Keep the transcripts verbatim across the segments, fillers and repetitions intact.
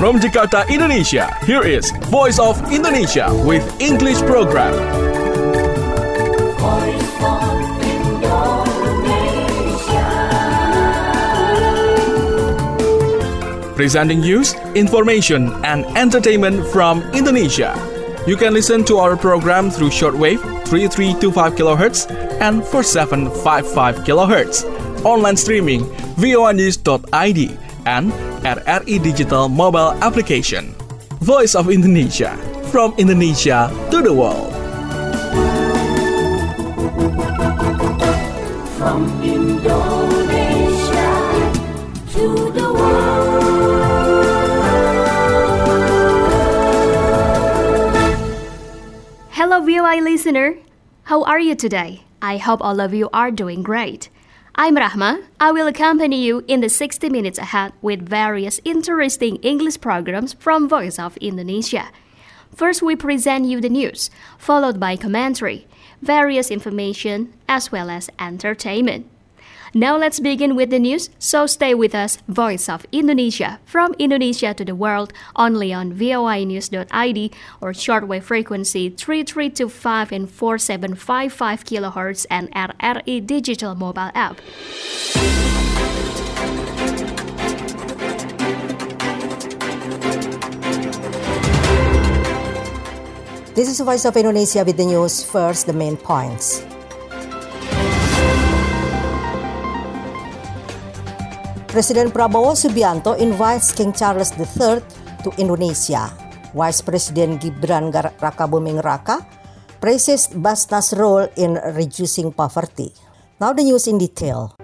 From Jakarta, Indonesia, here is Voice of Indonesia with English program. Voice of Indonesia. Presenting news, information, and entertainment from Indonesia. You can listen to our program through shortwave three three two five kilohertz and four seven five five kilohertz. Online streaming voa news dot i d and R R I Digital mobile application. Voice of Indonesia, from Indonesia to the world. From Indonesia to the world. Hello V O I listener, how are you today? I hope all of you are doing great. I'm Rahma. I will accompany you in the sixty minutes ahead with various interesting English programs from Voice of Indonesia. First, we present you the news, followed by commentary, various information, as well as entertainment. Now let's begin with the news, so stay with us, Voice of Indonesia, from Indonesia to the world, only on voa news dot i d or shortwave frequency three three two five and four seven five five kilohertz and R R I Digital mobile app. This is Voice of Indonesia with the news. First, the main points. Presiden Prabowo Subianto invites King Charles the third to Indonesia. Vice President Gibran Rakabuming Raka praises Basnas' role in reducing poverty. Now the news in detail.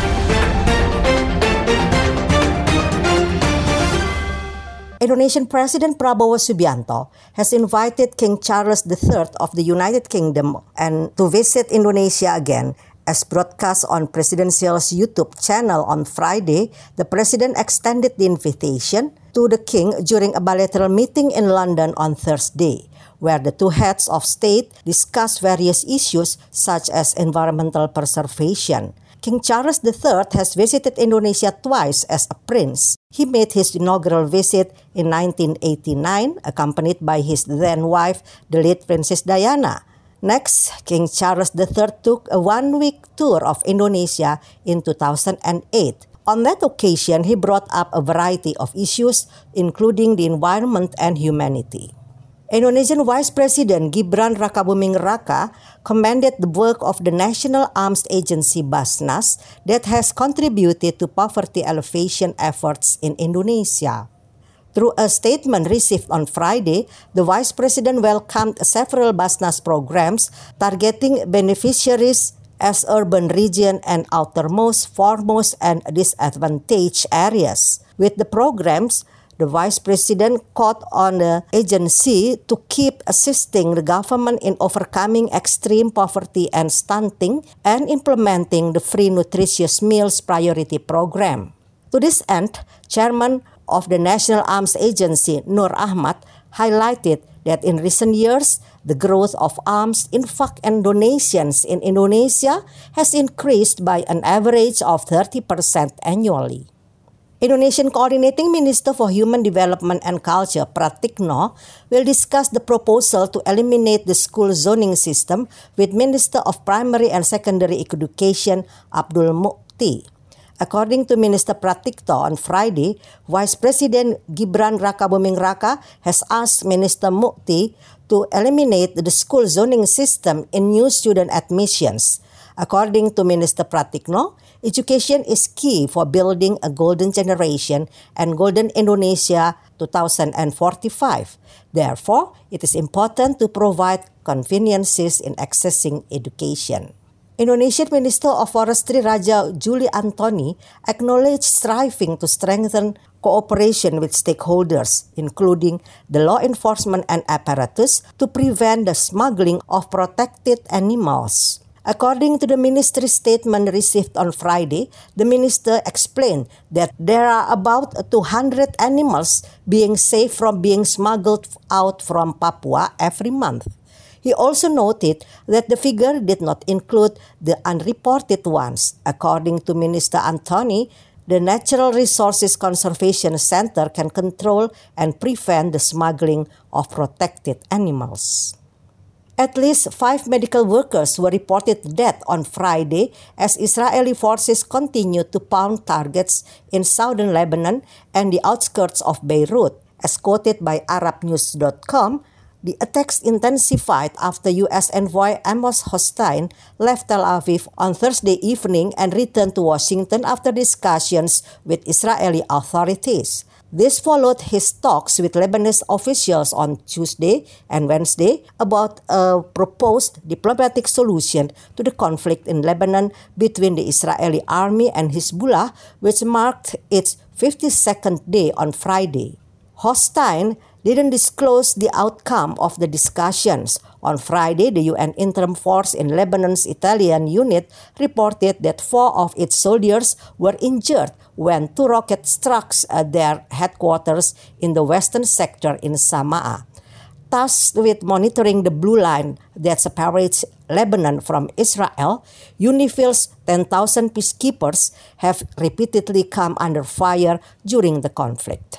Indonesian President Prabowo Subianto has invited King Charles the third of the United Kingdom and to visit Indonesia again. As broadcast on Presidential's YouTube channel on Friday, the President extended the invitation to the King during a bilateral meeting in London on Thursday, where the two heads of state discussed various issues such as environmental preservation. King Charles the third has visited Indonesia twice as a prince. He made his inaugural visit in nineteen eighty-nine, accompanied by his then-wife, the late Princess Diana. Next, King Charles the third took a one-week tour of Indonesia in two thousand eight. On that occasion, he brought up a variety of issues, including the environment and humanity. Indonesian Vice President Gibran Rakabuming Raka commended the work of the National Arms Agency Basnas that has contributed to poverty alleviation efforts in Indonesia. Through a statement received on Friday, the Vice President welcomed several Basnas programs targeting beneficiaries as urban region and outermost, foremost, and disadvantaged areas. With the programs, the Vice President called on the agency to keep assisting the government in overcoming extreme poverty and stunting and implementing the Free Nutritious Meals Priority Program. To this end, Chairman of the National Arms Agency, Nur Ahmad, highlighted that in recent years, the growth of arms influx and donations in Indonesia has increased by an average of thirty percent annually. Indonesian Coordinating Minister for Human Development and Culture, Pratikno, will discuss the proposal to eliminate the school zoning system with Minister of Primary and Secondary Education, Abdul Mukti. According to Minister Pratikno on Friday, Vice President Gibran Rakabuming Raka has asked Minister Mukti to eliminate the school zoning system in new student admissions. According to Minister Pratikno, education is key for building a golden generation and golden Indonesia twenty forty-five. Therefore, it is important to provide conveniences in accessing education. Indonesian Minister of Forestry Raja Juli Antoni acknowledged striving to strengthen cooperation with stakeholders, including the law enforcement and apparatus, to prevent the smuggling of protected animals. According to the ministry statement received on Friday, the minister explained that there are about two hundred animals being saved from being smuggled out from Papua every month. He also noted that the figure did not include the unreported ones. According to Minister Antoni, the Natural Resources Conservation Center can control and prevent the smuggling of protected animals. At least five medical workers were reported dead on Friday as Israeli forces continued to pound targets in southern Lebanon and the outskirts of Beirut. As quoted by Arab News dot com, the attacks intensified after U S envoy Amos Hochstein left Tel Aviv on Thursday evening and returned to Washington after discussions with Israeli authorities. This followed his talks with Lebanese officials on Tuesday and Wednesday about a proposed diplomatic solution to the conflict in Lebanon between the Israeli army and Hezbollah, which marked its fifty-second day on Friday. Hochstein didn't disclose the outcome of the discussions. On Friday, the U N Interim Force in Lebanon's Italian unit reported that four of its soldiers were injured when two rockets struck at their headquarters in the western sector in Sama'a. Tasked with monitoring the blue line that separates Lebanon from Israel, UNIFIL's ten thousand peacekeepers have repeatedly come under fire during the conflict.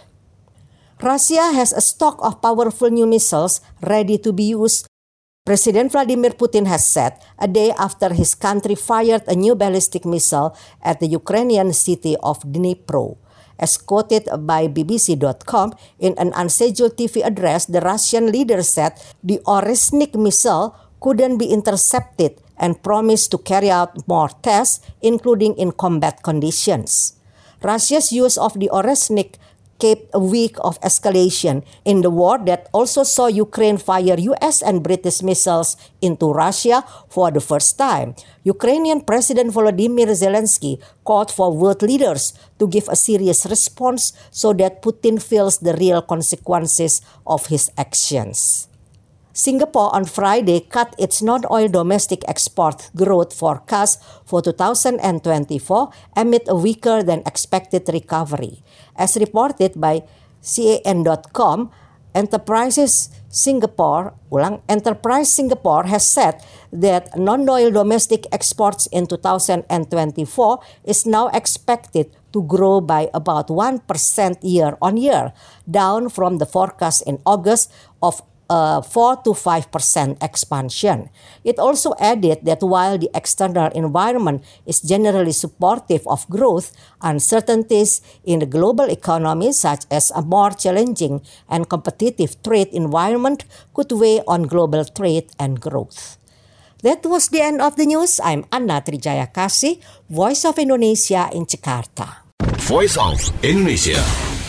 Russia has a stock of powerful new missiles ready to be used, President Vladimir Putin has said a day after his country fired a new ballistic missile at the Ukrainian city of Dnipro. As quoted by B B C dot com, in an unscheduled T V address, the Russian leader said the Oresnik missile couldn't be intercepted and promised to carry out more tests, including in combat conditions. Russia's use of the Oresnik kept a week of escalation in the war that also saw Ukraine fire U S and British missiles into Russia for the first time. Ukrainian President Volodymyr Zelensky called for world leaders to give a serious response so that Putin feels the real consequences of his actions. Singapore on Friday cut its non-oil domestic export growth forecast for two thousand twenty-four amid a weaker than expected recovery. As reported by C A N dot com, Enterprises Singapore, ulang, Enterprise Singapore has said that non-oil domestic exports in two thousand twenty-four is now expected to grow by about one percent year-on-year, down from the forecast in August of a four to five percent expansion. It also added that while the external environment is generally supportive of growth, uncertainties in the global economy, such as a more challenging and competitive trade environment, could weigh on global trade and growth. That was the end of the news. I'm Anna Trijaya Kasih, Voice of Indonesia in Jakarta. Voice of Indonesia.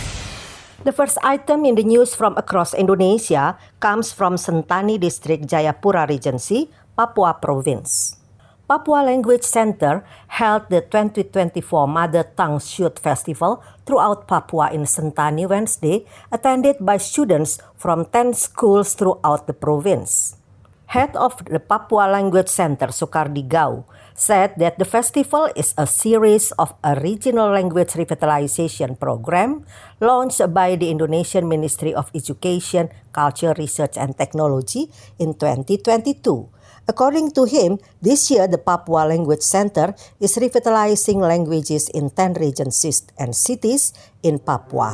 The first item in the news from across Indonesia comes from Sentani District, Jayapura Regency, Papua Province. Papua Language Center held the twenty twenty-four Mother Tongue Shoot Festival throughout Papua in Sentani Wednesday, attended by students from ten schools throughout the province. Head of the Papua Language Center, Soekardi Gau, said that the festival is a series of a regional language revitalization program launched by the Indonesian Ministry of Education, Culture, Research and Technology in twenty twenty-two. According to him, this year the Papua Language Center is revitalizing languages in ten regions and cities in Papua.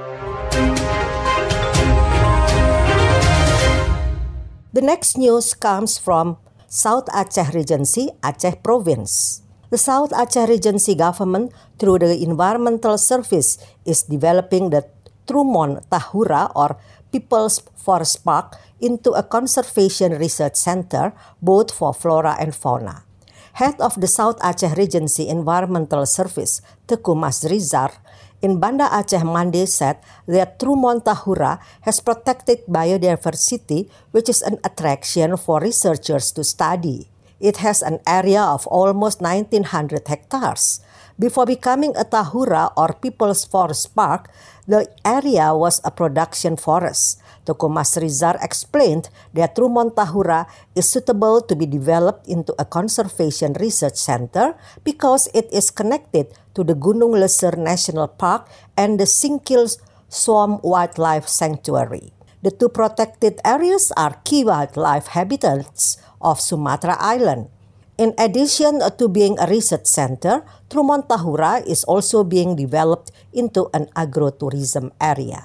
The next news comes from South Aceh Regency, Aceh Province. The South Aceh Regency government, through the Environmental Service, is developing the Trumon Tahura or People's Forest Park into a conservation research center, both for flora and fauna. Head of the South Aceh Regency Environmental Service, Teku Masrizar, in Banda Aceh Monday said that Trumon Tahura has protected biodiversity, which is an attraction for researchers to study. It has an area of almost nineteen hundred hectares. Before becoming a Tahura or People's Forest Park, the area was a production forest. Teku Masrizar explained that Trumon Tahura is suitable to be developed into a conservation research center because it is connected to the Gunung Leser National Park and the Singkil Swamp Wildlife Sanctuary. The two protected areas are key wildlife habitats of Sumatra Island. In addition to being a research center, Trumon Tahura is also being developed into an agrotourism area.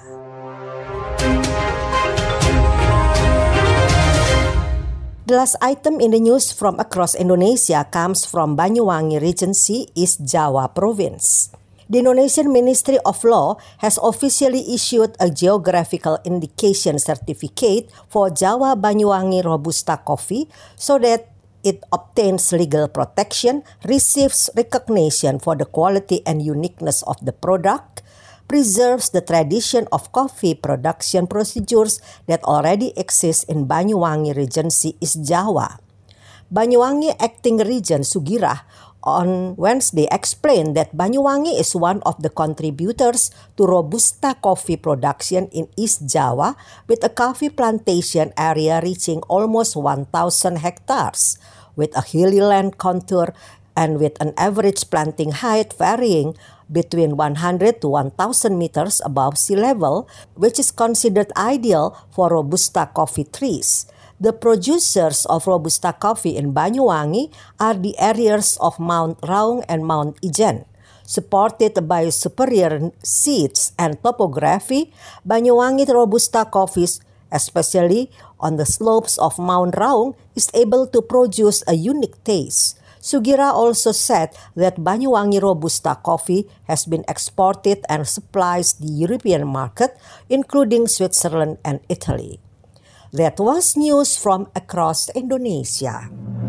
The last item in the news from across Indonesia comes from Banyuwangi Regency, East Java Province. The Indonesian Ministry of Law has officially issued a geographical indication certificate for Jawa Banyuwangi Robusta coffee so that it obtains legal protection, receives recognition for the quality and uniqueness of the product, preserves the tradition of coffee production procedures that already exist in Banyuwangi Regency, East Java. Banyuwangi Acting Regent Sugirah on Wednesday explained that Banyuwangi is one of the contributors to Robusta coffee production in East Java with a coffee plantation area reaching almost one thousand hectares, with a hilly land contour and with an average planting height varying between one hundred to one thousand meters above sea level, which is considered ideal for Robusta coffee trees. The producers of Robusta coffee in Banyuwangi are the areas of Mount Raung and Mount Ijen. Supported by superior seeds and topography, Banyuwangi Robusta coffees, especially on the slopes of Mount Raung, is able to produce a unique taste. Sugirah also said that Banyuwangi Robusta coffee has been exported and supplies the European market, including Switzerland and Italy. That was news from across Indonesia.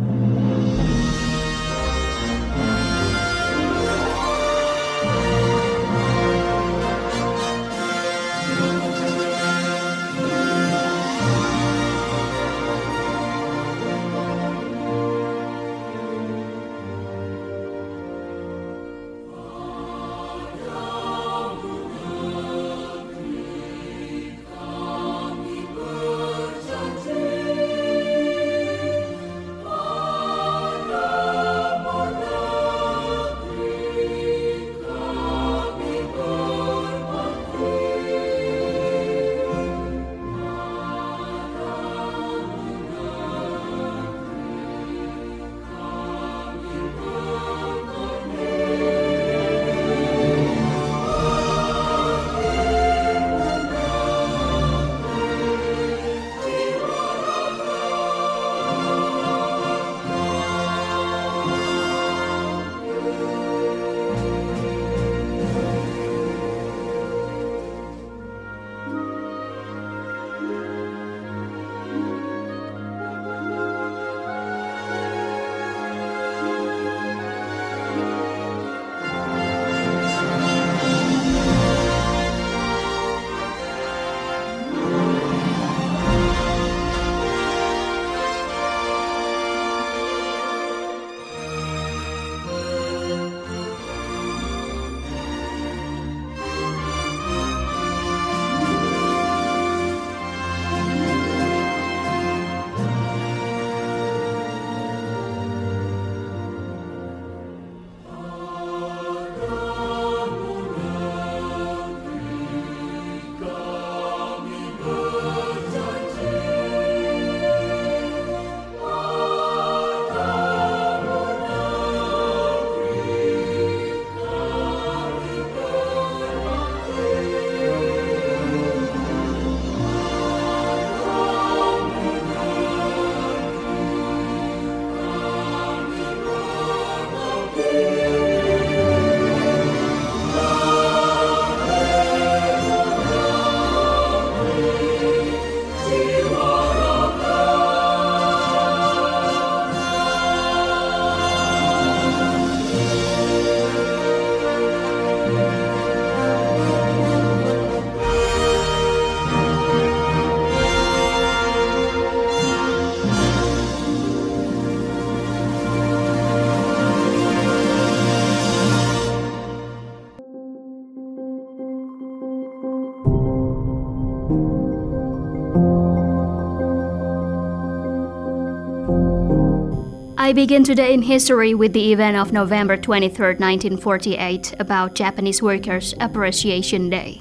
I begin today in history with the event of November twenty-third, nineteen forty-eight, about Japanese Workers' Appreciation Day.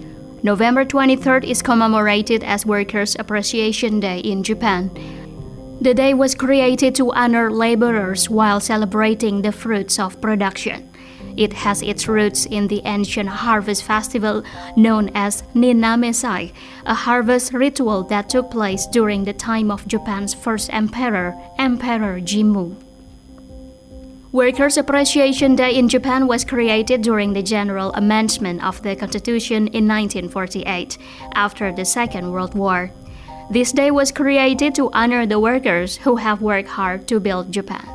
November twenty-third is commemorated as Workers' Appreciation Day in Japan. The day was created to honor laborers while celebrating the fruits of production. It has its roots in the ancient harvest festival known as Ninna-Mesai, a harvest ritual that took place during the time of Japan's first emperor, Emperor Jimmu. Workers' Appreciation Day in Japan was created during the general amendment of the Constitution in nineteen forty-eight, after the Second World War. This day was created to honor the workers who have worked hard to build Japan.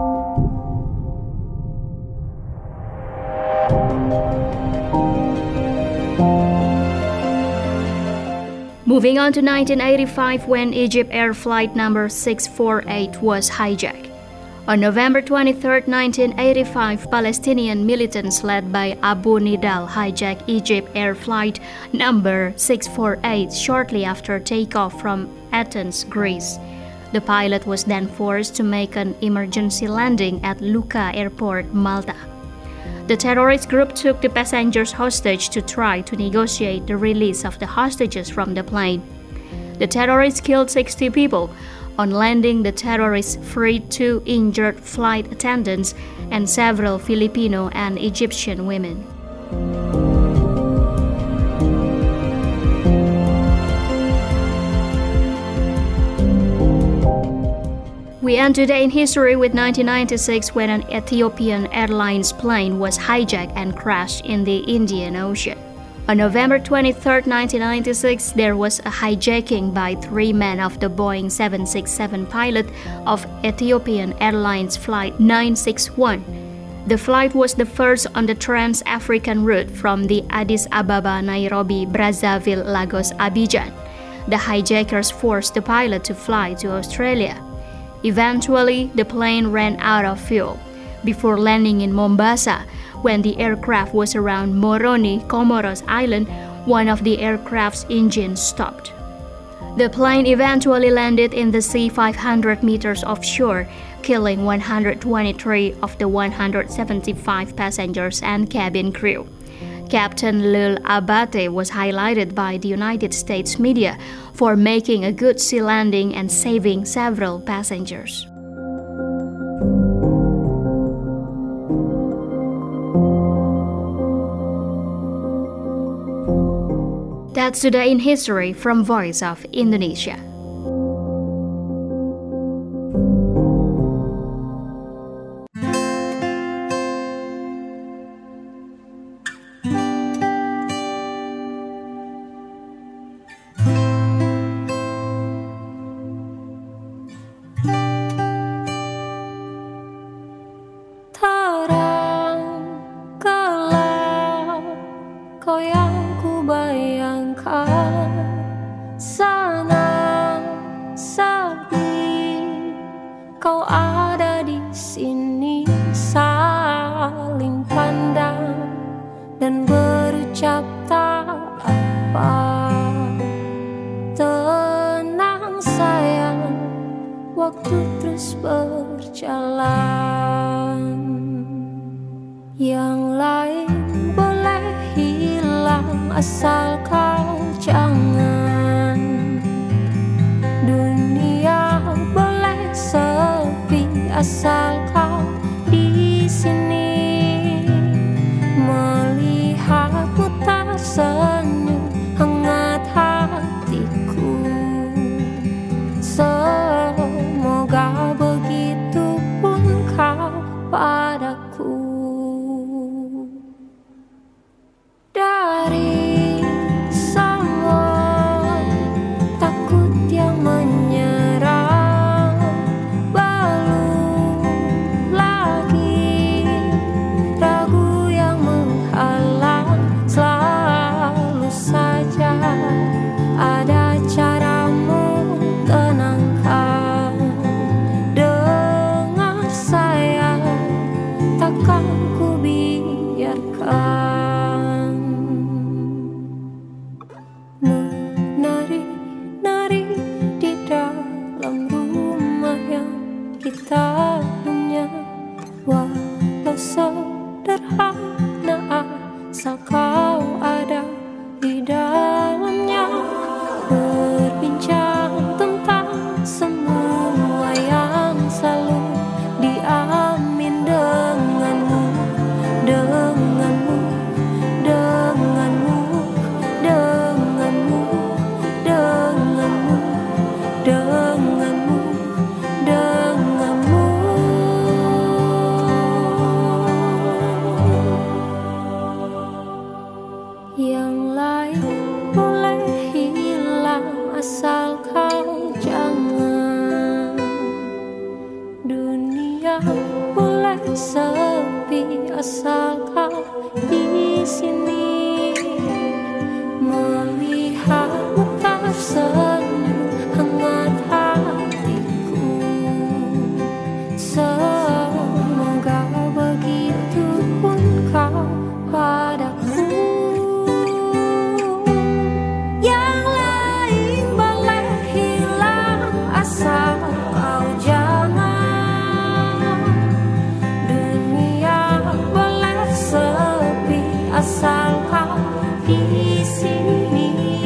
Moving on to nineteen eighty-five, when Egypt Air Flight number six forty-eight was hijacked. On November twenty-third, nineteen eighty-five, Palestinian militants led by Abu Nidal hijacked Egypt Air Flight number six forty-eight shortly after takeoff from Athens, Greece. The pilot was then forced to make an emergency landing at Lucca Airport, Malta. The terrorist group took the passengers hostage to try to negotiate the release of the hostages from the plane. The terrorists killed sixty people. On landing, the terrorists freed two injured flight attendants and several Filipino and Egyptian women. We end today in history with nineteen ninety-six, when an Ethiopian Airlines plane was hijacked and crashed in the Indian Ocean. On November twenty-third, nineteen ninety-six, there was a hijacking by three men of the Boeing seven sixty-seven pilot of Ethiopian Airlines Flight nine sixty-one. The flight was the first on the Trans-African route from the Addis Ababa, Nairobi, Brazzaville, Lagos, Abidjan. The hijackers forced the pilot to fly to Australia. Eventually, the plane ran out of fuel. Before landing in Mombasa, when the aircraft was around Moroni, Comoros Island, one of the aircraft's engines stopped. The plane eventually landed in the sea five hundred meters offshore, killing one hundred twenty-three of the one hundred seventy-five passengers and cabin crew. Captain Lul Abate was highlighted by the United States media for making a good sea landing and saving several passengers. That's Today in History from Voice of Indonesia. Asal kau jangan, dunia boleh sepi asal kau di sini, melihatmu tersenyum hangat hatiku. Semoga begitu pun kau padaku. Dari kita punya, walau sederhana asal kau ada di dalamnya, berbincang tentang semua sepi asal kau di sini, melihatmu tersenyum hangat hatiku. Semoga begitu pun kau padaku. Yang lain boleh hilang asal kau jangan. Dunia boleh sepi asal kau di sini,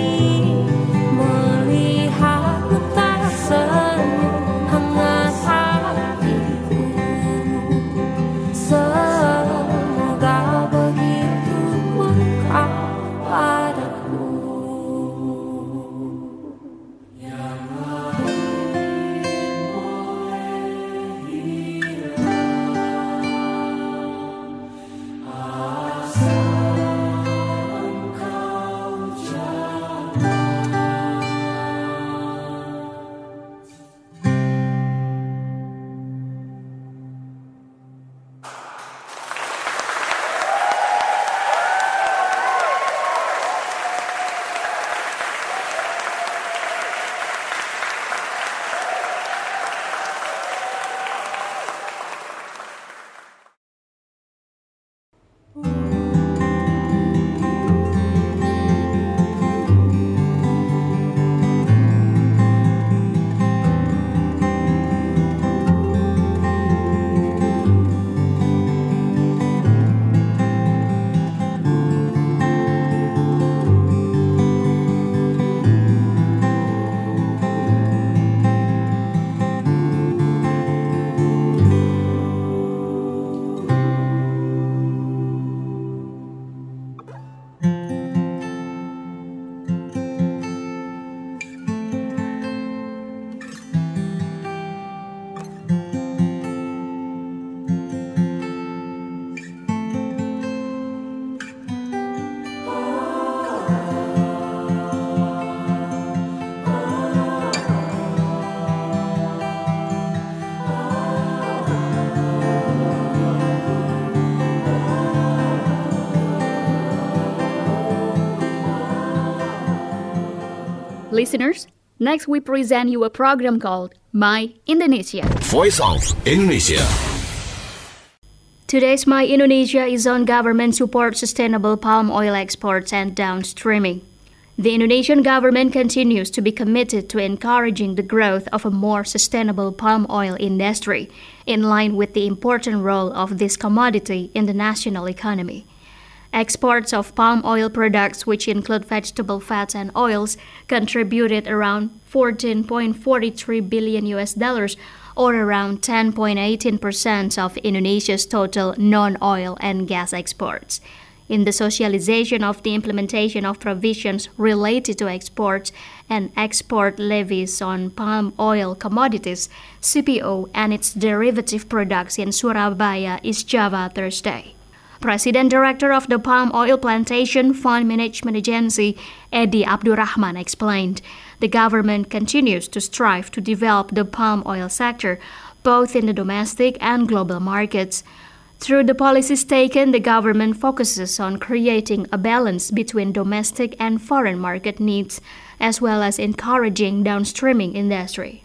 melihatmu tersenyum hangat hatiku. Semoga begitu pun kau padaku. Yang lain boleh hilang asal engkau jangan. Listeners, next we present you a program called My Indonesia. Voice of Indonesia. Today's My Indonesia is on government support sustainable palm oil exports and downstreaming. The Indonesian government continues to be committed to encouraging the growth of a more sustainable palm oil industry, in line with the important role of this commodity in the national economy. Exports of palm oil products, which include vegetable fats and oils, contributed around fourteen point four three billion U S dollars, or around ten point one eight percent of Indonesia's total non-oil and gas exports. In the socialization of the implementation of provisions related to exports and export levies on palm oil commodities, C P O and its derivative products in Surabaya, East Java, Thursday. President Director of the Palm Oil Plantation Fund Management Agency, Edi Abdurrahman, explained the government continues to strive to develop the palm oil sector, both in the domestic and global markets. Through the policies taken, the government focuses on creating a balance between domestic and foreign market needs, as well as encouraging downstreaming industry.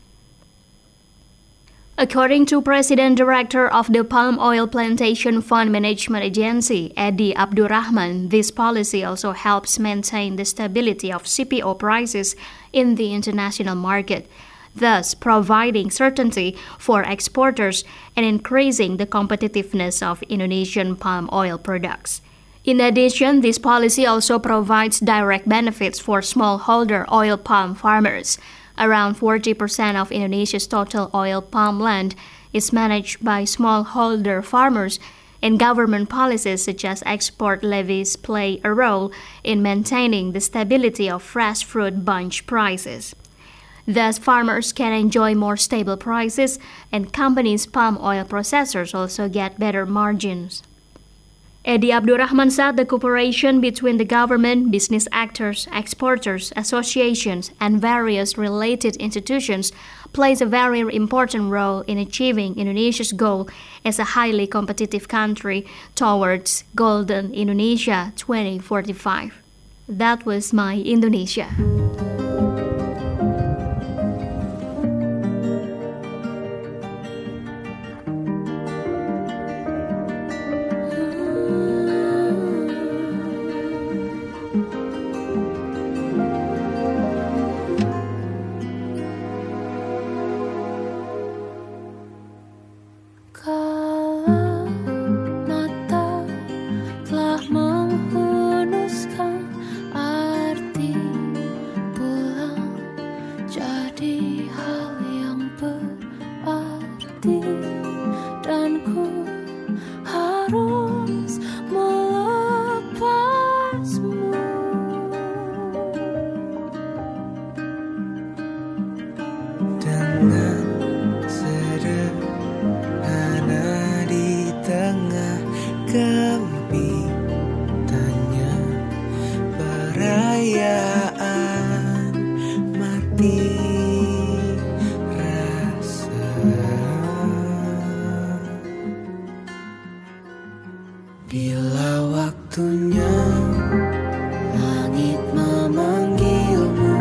According to President Director of the Palm Oil Plantation Fund Management Agency, Edi Abdurrahman, this policy also helps maintain the stability of C P O prices in the international market, thus providing certainty for exporters and increasing the competitiveness of Indonesian palm oil products. In addition, this policy also provides direct benefits for smallholder oil palm farmers. Around forty percent of Indonesia's total oil palm land is managed by smallholder farmers, and government policies such as export levies play a role in maintaining the stability of fresh fruit bunch prices. Thus, farmers can enjoy more stable prices, and companies' palm oil processors also get better margins. Edi Abdurrahman said the cooperation between the government, business actors, exporters, associations, and various related institutions plays a very important role in achieving Indonesia's goal as a highly competitive country towards Golden Indonesia twenty forty-five. That was my Indonesia. Bila waktunya langit memanggilmu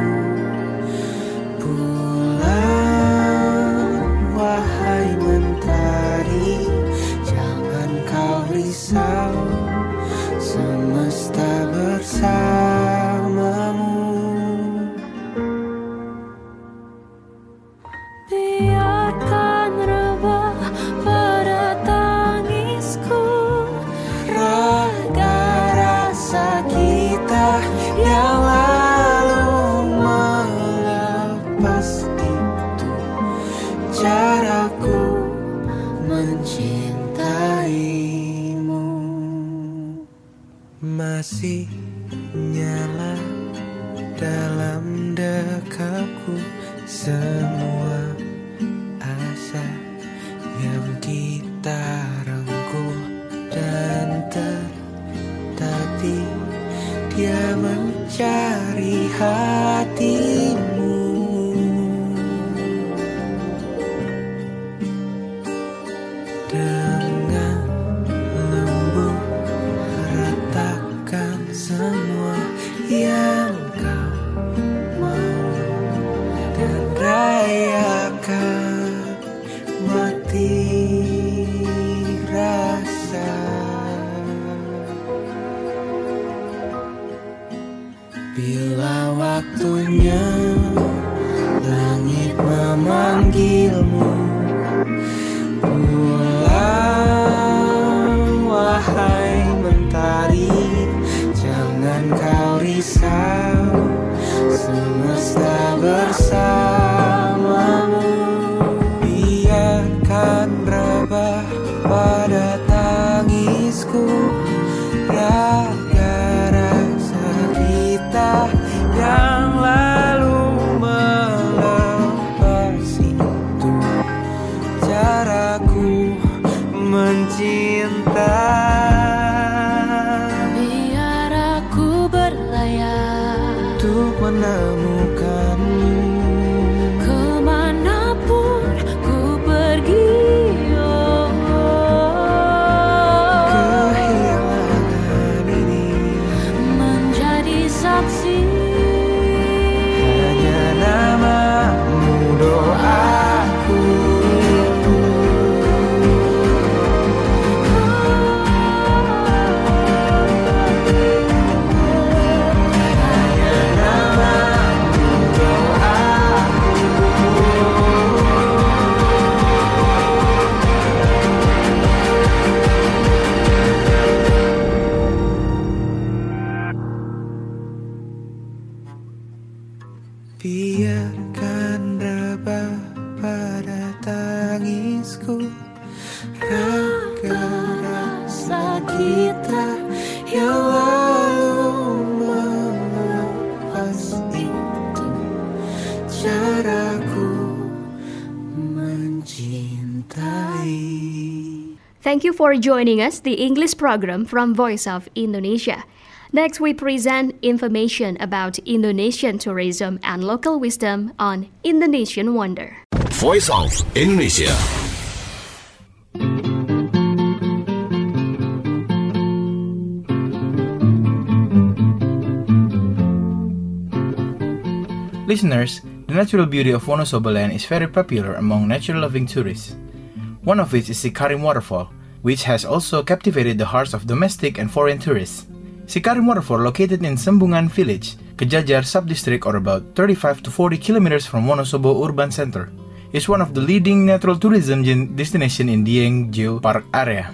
pulang, wahai mentari, jangan kau risau, semesta bersamamu. Biarkan rebah pada tangisku raga rasa kita yang lalu melepas itu caraku mencintaimu. Masih nyala dalam dekapku semua asa yang kita rengkuh, dan tertati dia mencari hatimu. Dengan lembut ratakan semua yang kau mau, dan rayakan mati rasa. Bila waktunya langit memanggilmu pulang, wahai mentari, jangan kau risau, semesta bersamamu. Biarkan rebah pada tangisku raga rasa kita yang lalu melepas itu caraku mencinta. Biar aku berlayar untuk menemukanmu kemanapun ku pergi. Oh, kehilangan ini menjadi saksi, hanya namamu doaku. Biarkan rebah pada tangisku raga rasa kita yang lalu melepas itu caraku mencintai. Thank you for joining us, the English program from Voice of Indonesia. Next, we present information about Indonesian tourism and local wisdom on Indonesian Wonder. Voice of Indonesia. Listeners, the natural beauty of Wonosobo Land is very popular among nature-loving tourists. One of which is Sikarim Waterfall, which has also captivated the hearts of domestic and foreign tourists. Sikarim Waterfall, located in Sembungan Village, Kejajar Sub-District, or about thirty-five to forty kilometers from Wonosobo Urban Center, is one of the leading natural tourism destination in Dieng Geopark area.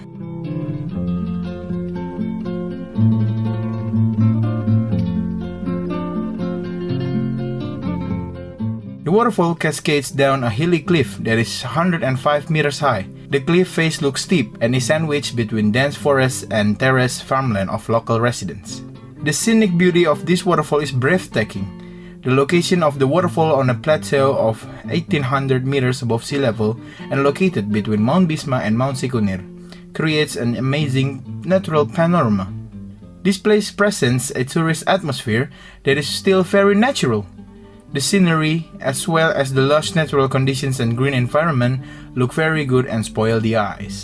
The waterfall cascades down a hilly cliff that is one hundred five meters high. The cliff face looks steep and is sandwiched between dense forests and terraced farmland of local residents. The scenic beauty of this waterfall is breathtaking. The location of the waterfall on a plateau of eighteen hundred meters above sea level and located between Mount Bisma and Mount Sikunir creates an amazing natural panorama. This place presents a tourist atmosphere that is still very natural. The scenery, as well as the lush natural conditions and green environment, look very good and spoil the eyes.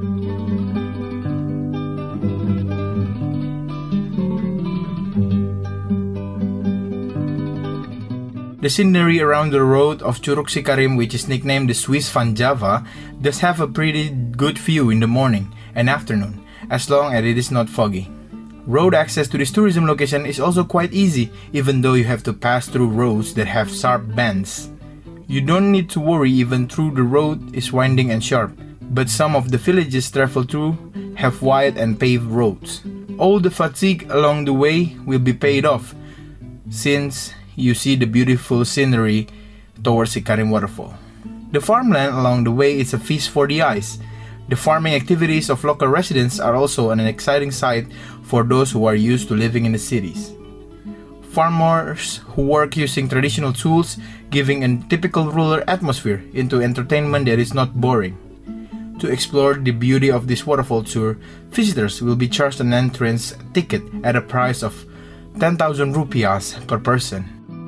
The scenery around the road of Curug Sikarim, which is nicknamed the Swiss Van Java, does have a pretty good view in the morning and afternoon, as long as it is not foggy. Road access to this tourism location is also quite easy, even though you have to pass through roads that have sharp bends. You don't need to worry even though the road is winding and sharp, but some of the villages traveled through have wide and paved roads. All the fatigue along the way will be paid off, since you see the beautiful scenery towards Sikarim Waterfall. The farmland along the way is a feast for the eyes. The farming activities of local residents are also an exciting sight for those who are used to living in the cities. Farmers who work using traditional tools, giving a typical rural atmosphere into entertainment that is not boring. To explore the beauty of this waterfall tour, visitors will be charged an entrance ticket at a price of ten thousand rupiahs per person.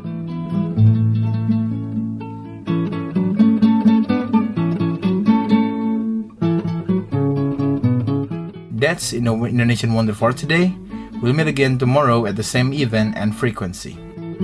That's Indonesian Wonder for today. We'll meet again tomorrow at the same event and frequency.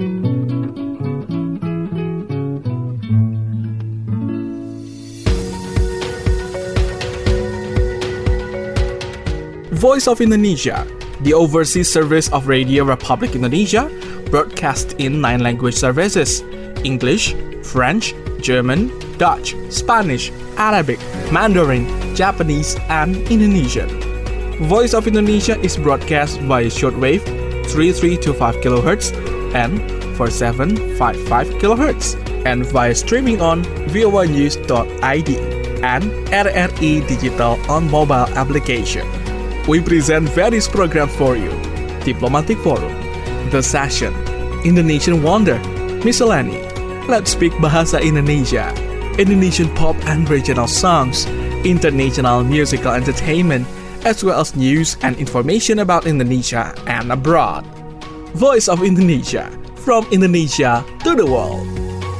Voice of Indonesia, the overseas service of Radio Republic Indonesia, broadcast in nine language services: English, French, German, Dutch, Spanish, Arabic, Mandarin, Japanese, and Indonesian. Voice of Indonesia is broadcast via shortwave three three two five kilohertz and four seven five five kilohertz, and via streaming on v o a news dot i d and R R I Digital on mobile application. We present various programs for you: Diplomatic Forum, The Session, Indonesian Wonder, Miscellany, Let's Speak Bahasa Indonesia, Indonesian pop and regional songs, international musical entertainment, as well as news and information about Indonesia and abroad. Voice of Indonesia, from Indonesia to the world.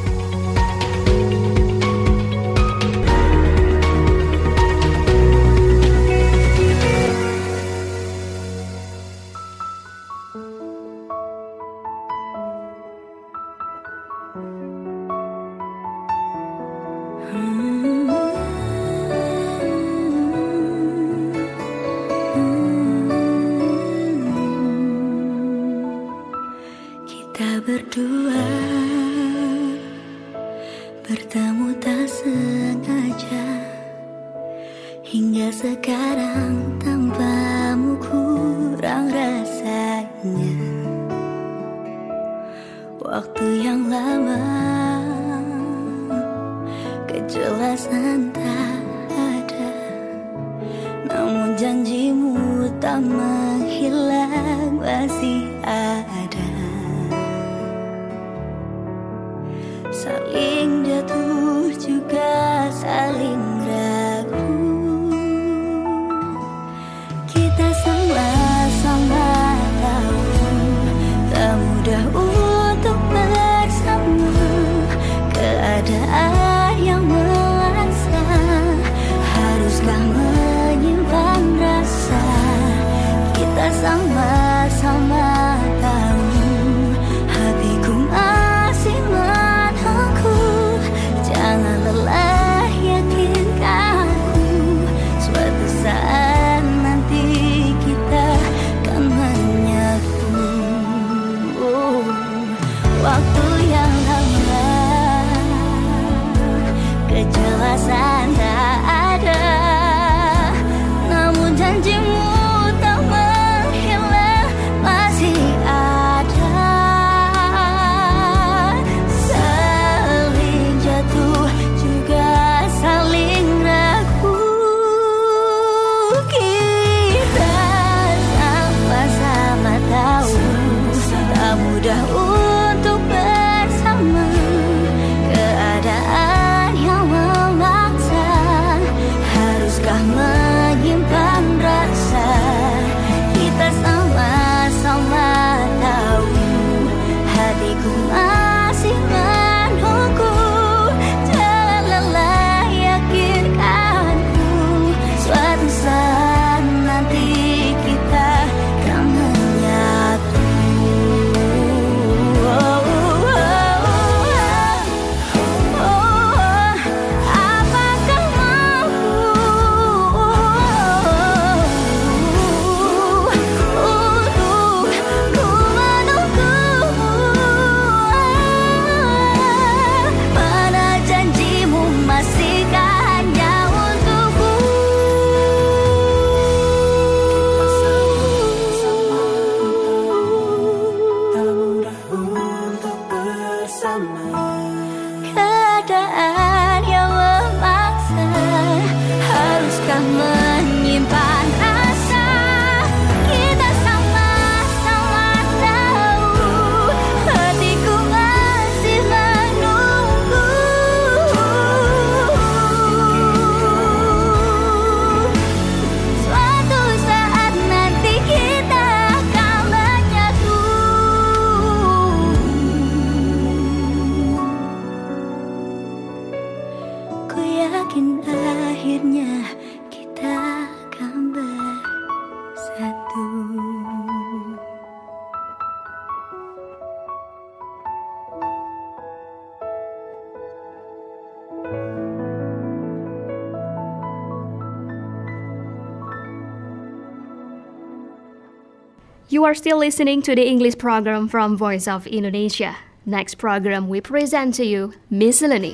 Berdua bertemu tak sengaja, hingga sekarang tanpamu kurang rasanya. Waktu yang lama, kejelasan tak ada, namun janjimu tak menghilang, masih ada. Saling jatuh juga saling ragu, kita sama-sama tahu tak mudah untuk bersama. Keadaan yang You are still listening to the English program from Voice of Indonesia. Next program we present to you Miscellany.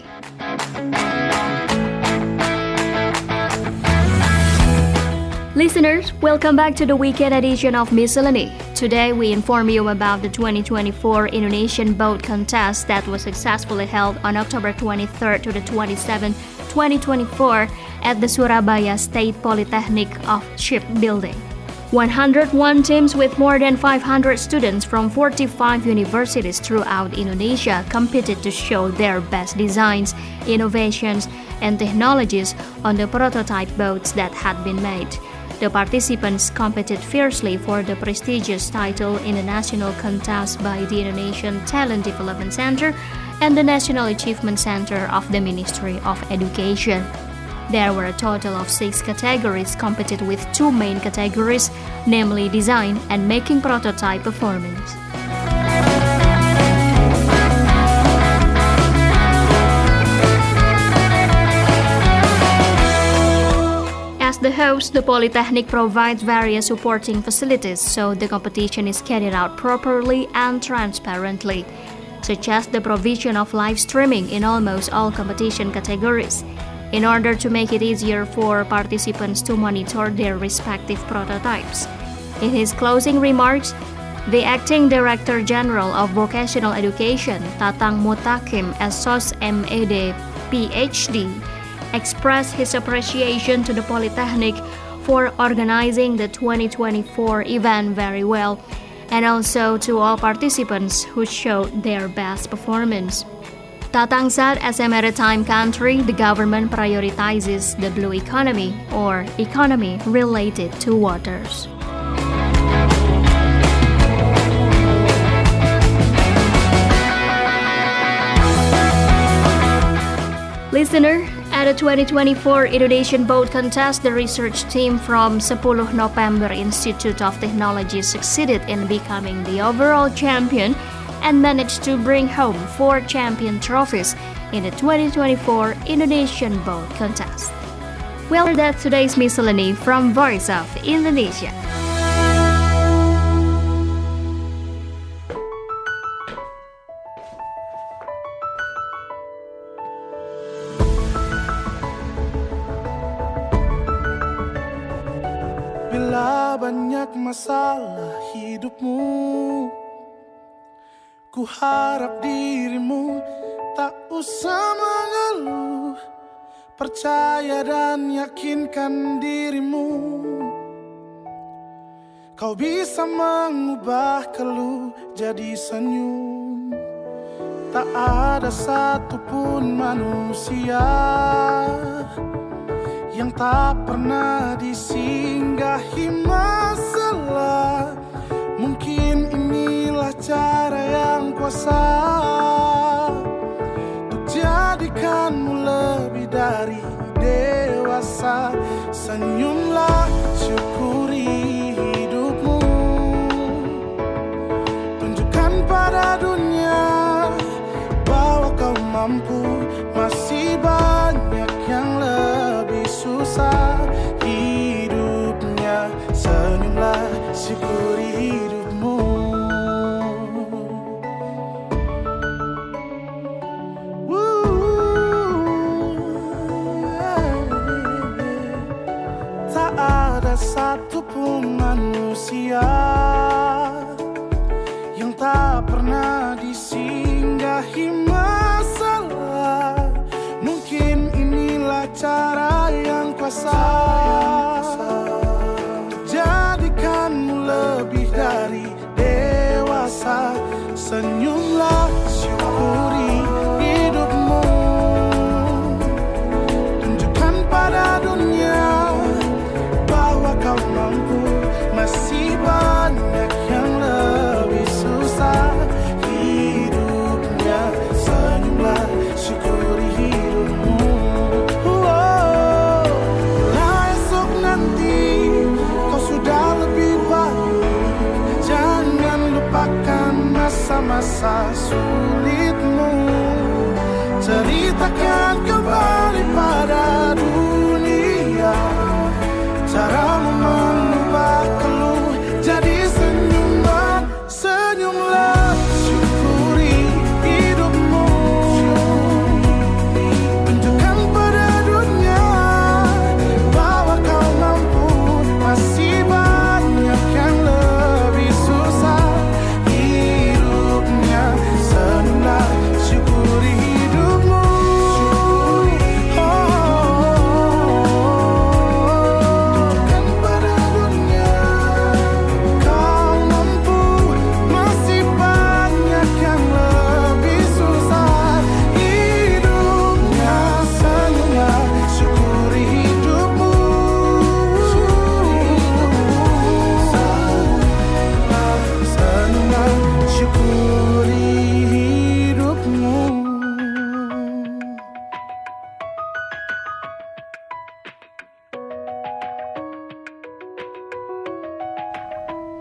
Listeners, welcome back to the weekend edition of Miscellany. Today we inform you about the twenty twenty-four Indonesian Boat Contest that was successfully held on October twenty-third to the twenty-seventh, twenty twenty-four at the Surabaya State Polytechnic of Shipbuilding. one hundred one teams with more than five hundred students from forty-five universities throughout Indonesia competed to show their best designs, innovations, and technologies on the prototype boats that had been made. The participants competed fiercely for the prestigious title in the national contest by the Indonesian Talent Development Center and the National Achievement Center of the Ministry of Education. There were a total of six categories competed with two main categories, namely design and making prototype performance. As the host, the Polytechnic provides various supporting facilities so the competition is carried out properly and transparently, such as the provision of live streaming in almost all competition categories, in order to make it easier for participants to monitor their respective prototypes. In his closing remarks, the Acting Director General of Vocational Education, Tatang Mutakim S O S M E D P H D, expressed his appreciation to the Polytechnic for organizing the twenty twenty-four event very well, and also to all participants who showed their best performance. Tatang said, as a maritime country, the government prioritizes the blue economy, or economy related to waters. Listener, at the twenty twenty-four Indonesian Boat Contest, the research team from sepuluh November Institute of Technology succeeded in becoming the overall champion and managed to bring home four champion trophies in the twenty twenty-four Indonesian Boat Contest. Well, that's today's Miscellany from Voice of Indonesia. Bila banyak masalah hidupmu, ku harap dirimu tak usah mengeluh. Percaya dan yakinkan dirimu, kau bisa mengubah keluh jadi senyum. Tak ada satupun manusia yang tak pernah disinggahi masalah. Mungkin inilah cara yang kuasa untuk jadikanmu lebih dari dewasa. Senyumlah, syukuri hidupmu, tunjukkan pada dunia bahwa kau mampu. Masih banyak yang lebih susah hidupnya. Senyumlah, syukuri hidupmu. Tak ada satupun manusia yang tak pernah disinggahi masalah. Mungkin inilah cara yang kuasa jadikanmu lebih dari dewasa. Senyumlah, syukuri hidupmu, tunjukkan pada dunia bahwa kau mampu. Masih banyak yang lebih susah hidupnya. Senyumlah, syukuri hidupmu. Oh,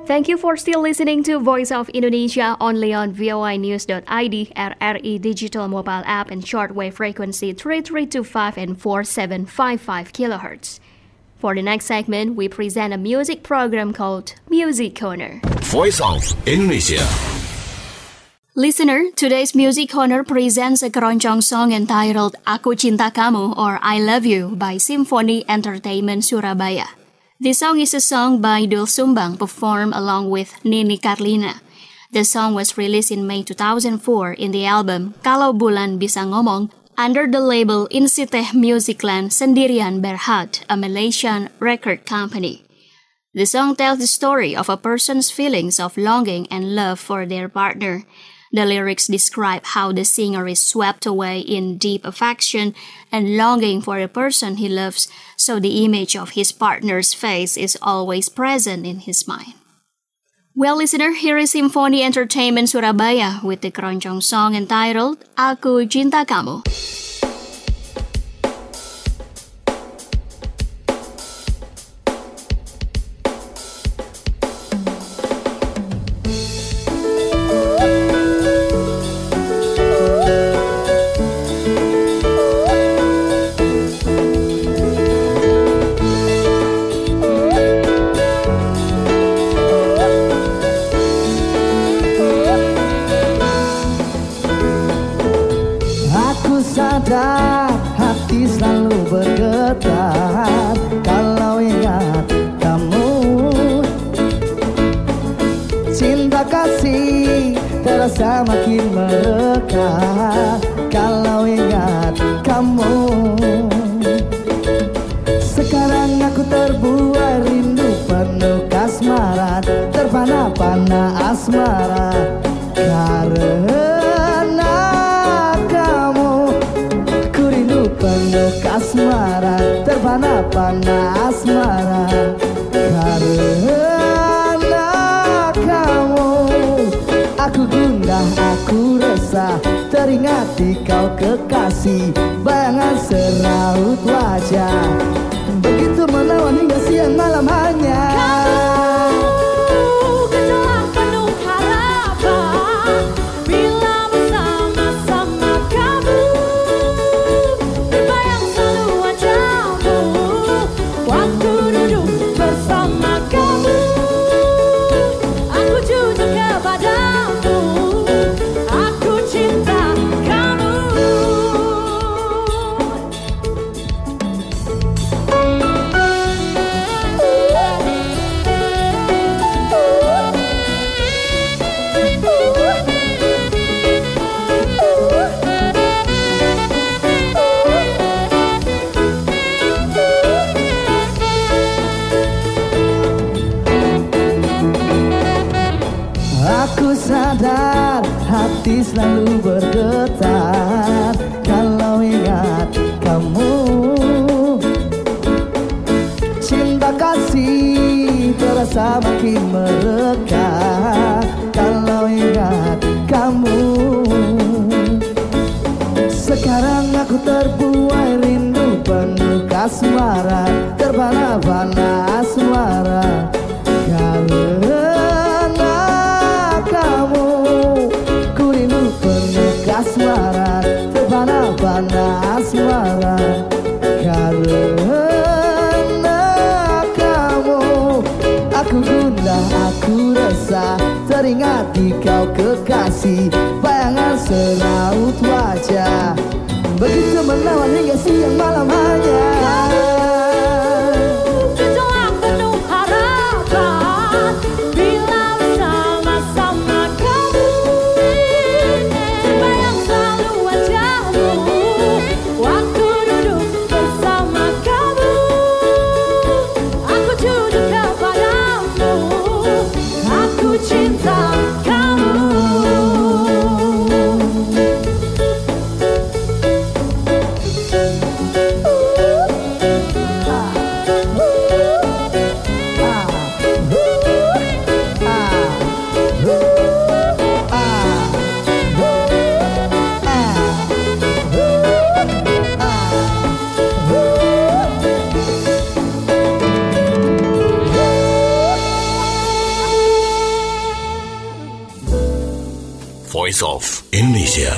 Thank you for still listening to Voice of Indonesia only on voi news dot i d, R R I digital mobile app and shortwave frequency three three two five and four seven five five kilohertz. For the next segment, we present a music program called Music Corner. Voice of Indonesia. Listener, today's Music Corner presents a keroncong song entitled Aku Cinta Kamu or I Love You by Symphony Entertainment Surabaya. This song is a song by Doel Sumbang performed along with Nini Carlina. The song was released in May two thousand four in the album Kalau Bulan Bisa Ngomong under the label Insiteh Musicland Sendirian Berhad, a Malaysian record company. The song tells the story of a person's feelings of longing and love for their partner. The lyrics describe how the singer is swept away in deep affection and longing for the person he loves, so the image of his partner's face is always present in his mind. Well, listener, here is Symphony Entertainment Surabaya with the keroncong song entitled Aku Cinta Kamu. Hati selalu bergetar kalau ingat kamu. Cinta kasih terasa makin melekat kalau ingat kamu. Sekarang aku terbuai rindu penuh kasmaran, terpana-pana asmara karena penuh kasmaran, terpana-pana asmara karena kamu. Aku gundah, aku resah, teringat di kau kekasih, bayangan seraut wajah, begitu menawan hingga siang malam hanya. Hati selalu bergetar kalau ingat kamu. Cinta kasih terasa makin melekat kalau ingat kamu. Sekarang aku terbuai rindu penuh kasmaran, terpana-pana asmara karena kamu. Asmara, terpana-pana asmara karena kamu. Aku gundah, aku resah, teringat di kau kekasih, bayangan seraut wajah, begitu menawan hingga siang malam hanya. Ooh. Voice of Indonesia.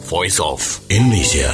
Voice of Indonesia.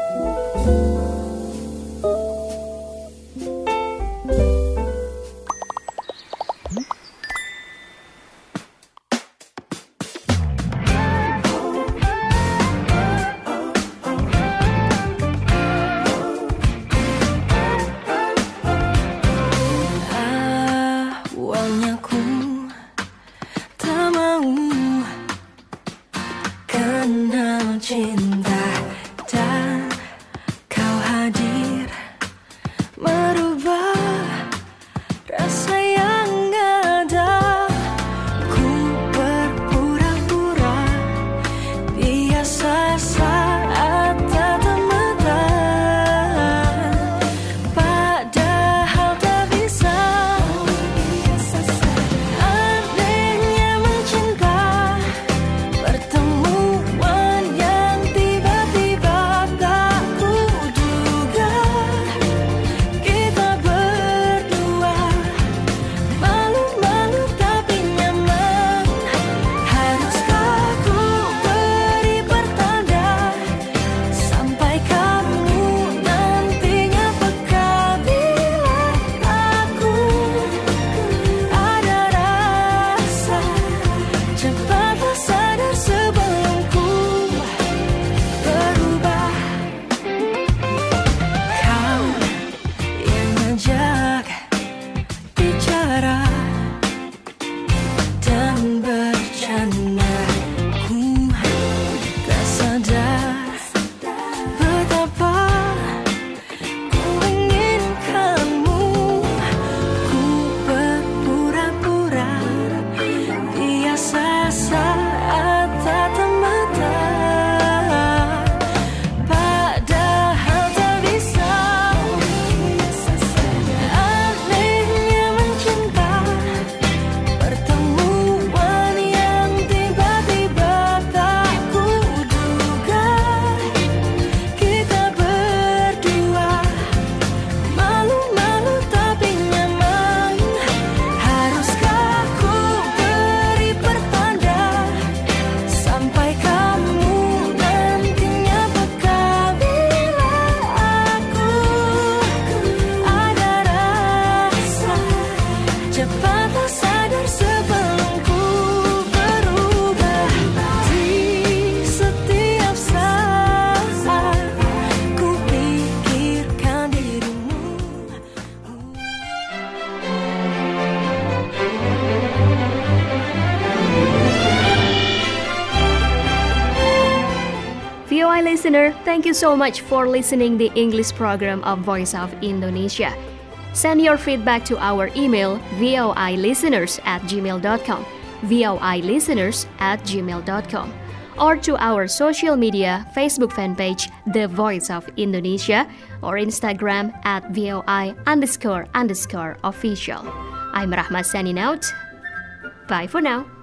V O I listener, thank you so much for listening the English program of Voice of Indonesia. Send your feedback to our email voilisteners at gmail dot com, voilisteners at gmail dot com, or to our social media Facebook fan page The Voice of Indonesia or Instagram at voi underscore underscore official. I'm Rahma signing out. Bye for now.